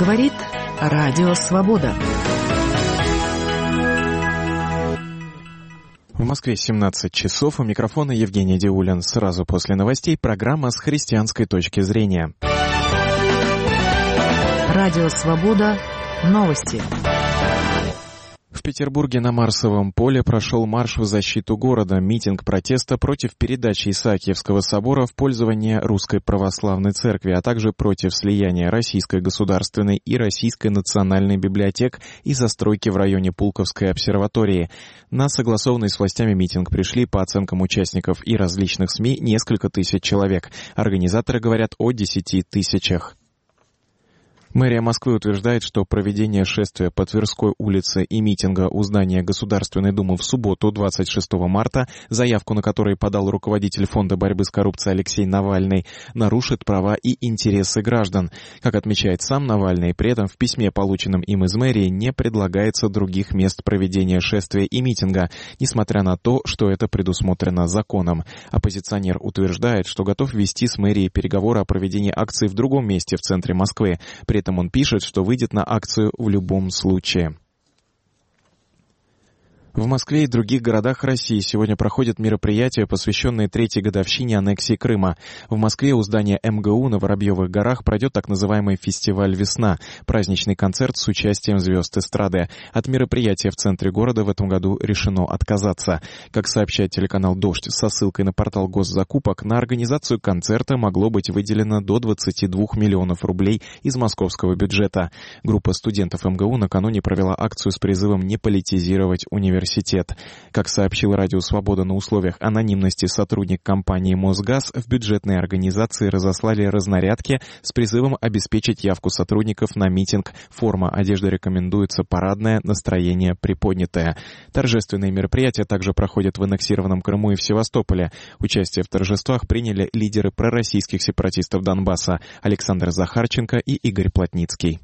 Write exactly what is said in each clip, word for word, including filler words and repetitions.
Говорит Радио Свобода. В Москве семнадцать часов. У микрофона Евгений Диулин. Сразу после новостей программа с христианской точки зрения. Радио Свобода. Новости. В Петербурге на Марсовом поле прошел марш в защиту города, митинг протеста против передачи Исаакиевского собора в пользование Русской Православной Церкви, а также против слияния Российской государственной и Российской национальной библиотек и застройки в районе Пулковской обсерватории. На согласованный с властями митинг пришли, по оценкам участников и различных СМИ, несколько тысяч человек. Организаторы говорят о десяти тысячах. Мэрия Москвы утверждает, что проведение шествия по Тверской улице и митинга у здания Государственной Думы в субботу, двадцать шестого марта, заявку на который подал руководитель Фонда борьбы с коррупцией Алексей Навальный, нарушит права и интересы граждан. Как отмечает сам Навальный, при этом в письме, полученном им из мэрии, не предлагается других мест проведения шествия и митинга, несмотря на то, что это предусмотрено законом. Оппозиционер утверждает, что готов вести с мэрией переговоры о проведении акции в другом месте в центре Москвы. При При этом он пишет, что выйдет на акцию в любом случае. В Москве и других городах России сегодня проходят мероприятия, посвященные третьей годовщине аннексии Крыма. В Москве у здания эм гэ у на Воробьевых горах пройдет так называемый фестиваль «Весна» — праздничный концерт с участием звезд эстрады. От мероприятия в центре города в этом году решено отказаться. Как сообщает телеканал «Дождь» со ссылкой на портал госзакупок, на организацию концерта могло быть выделено до двадцати двух миллионов рублей из московского бюджета. Группа студентов эм гэ у накануне провела акцию с призывом не политизировать университет. Университет. Как сообщил Радио Свобода, на условиях анонимности сотрудник компании «Мосгаз» в бюджетные организации разослали разнарядки с призывом обеспечить явку сотрудников на митинг. Форма одежды рекомендуется парадная, настроение приподнятое. Торжественные мероприятия также проходят в аннексированном Крыму и в Севастополе. Участие в торжествах приняли лидеры пророссийских сепаратистов Донбасса Александр Захарченко и Игорь Плотницкий.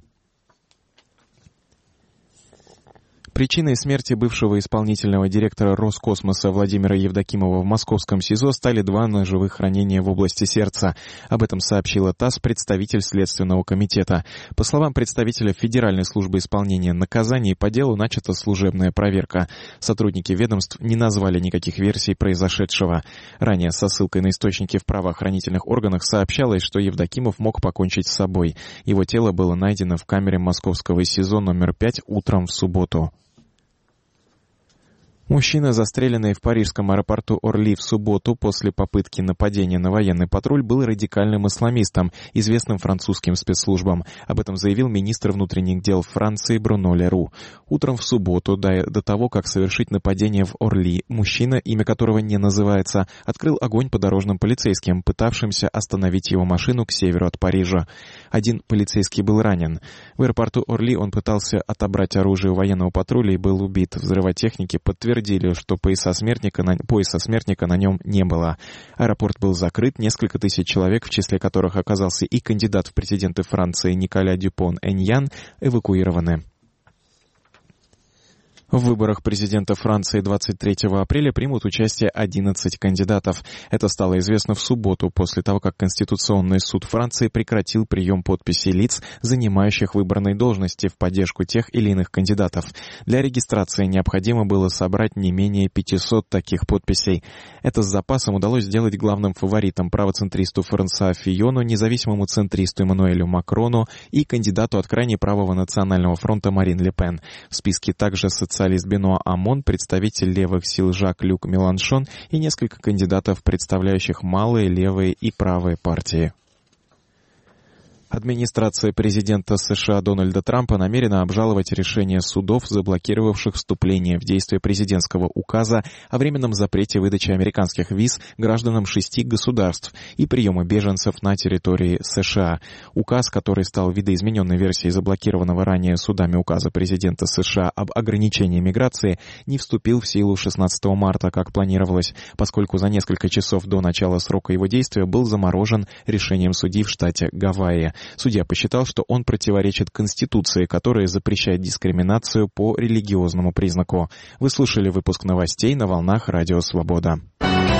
Причиной смерти бывшего исполнительного директора Роскосмоса Владимира Евдокимова в московском СИЗО стали два ножевых ранения в области сердца. Об этом сообщила ТАСС представитель Следственного комитета. По словам представителя Федеральной службы исполнения наказаний, по делу начата служебная проверка. Сотрудники ведомств не назвали никаких версий произошедшего. Ранее со ссылкой на источники в правоохранительных органах сообщалось, что Евдокимов мог покончить с собой. Его тело было найдено в камере московского СИЗО номер пять утром в субботу. Мужчина, застреленный в парижском аэропорту Орли в субботу после попытки нападения на военный патруль, был радикальным исламистом, известным французским спецслужбам. Об этом заявил министр внутренних дел Франции Бруно Ле Ру. Утром в субботу, до, до того, как совершить нападение в Орли, мужчина, имя которого не называется, открыл огонь по дорожным полицейским, пытавшимся остановить его машину к северу от Парижа. Один полицейский был ранен. В аэропорту Орли он пытался отобрать оружие у военного патруля и был убит. Взрывотехники подтвердили, что пояса смертника, на, пояса смертника на нем не было. Аэропорт был закрыт, несколько тысяч человек, в числе которых оказался и кандидат в президенты Франции Николя Дюпон-Эньян, эвакуированы. В выборах президента Франции двадцать третьего апреля примут участие одиннадцать кандидатов. Это стало известно в субботу, после того, как Конституционный суд Франции прекратил прием подписей лиц, занимающих выборные должности, в поддержку тех или иных кандидатов. Для регистрации необходимо было собрать не менее пятисот таких подписей. Это с запасом удалось сделать главным фаворитом правоцентристу Франсуа Фийону, независимому центристу Эммануэлю Макрону и кандидату от крайне правого Национального фронта Марин Ле Пен. В списке также социалист Бенуа Амон, представитель левых сил Жак-Люк Меланшон и несколько кандидатов, представляющих малые, левые и правые партии. Администрация президента США Дональда Трампа намерена обжаловать решение судов, заблокировавших вступление в действие президентского указа о временном запрете выдачи американских виз гражданам шести государств и приема беженцев на территории США. Указ, который стал видоизмененной версией заблокированного ранее судами указа президента США об ограничении миграции, не вступил в силу шестнадцатого марта, как планировалось, поскольку за несколько часов до начала срока его действия был заморожен решением судьи в штате Гавайи. Судья посчитал, что он противоречит Конституции, которая запрещает дискриминацию по религиозному признаку. Вы слушали выпуск новостей на волнах Радио Свобода.